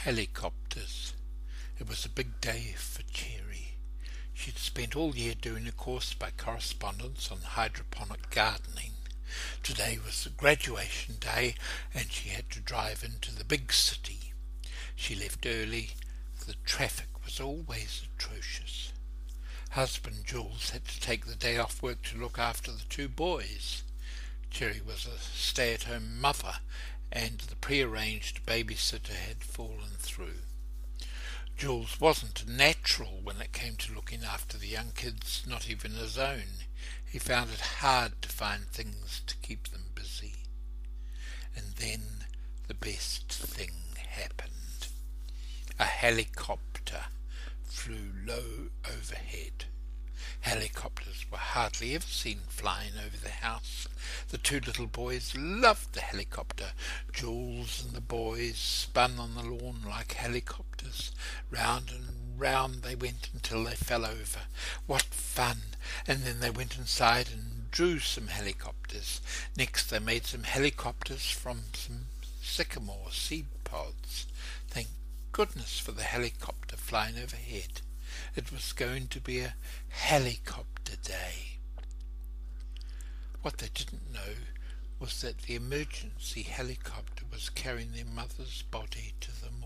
Helicopters. It was a big day for Cherry. She'd spent all year doing a course by correspondence on hydroponic gardening. Today was graduation day and she had to drive into the big city. She left early. The traffic was always atrocious. Husband Jules had to take the day off work to look after the two boys. Cherry was a stay-at-home mother and the pre-arranged babysitter had fallen through. Jules wasn't a natural when it came to looking after the young kids, not even his own. He found it hard to find things to keep them busy. And then the best thing happened. A helicopter flew low overhead. Helicopters were hardly ever seen flying over the house. The two little boys loved the helicopter. Jules and the boys spun on the lawn like helicopters. Round and round they went until they fell over. What fun! And then they went inside and drew some helicopters. Next they made some helicopters from some sycamore seed pods. Thank goodness for the helicopter flying overhead. It was going to be a helicopter day. What they didn't know was that the emergency helicopter was carrying their mother's body to the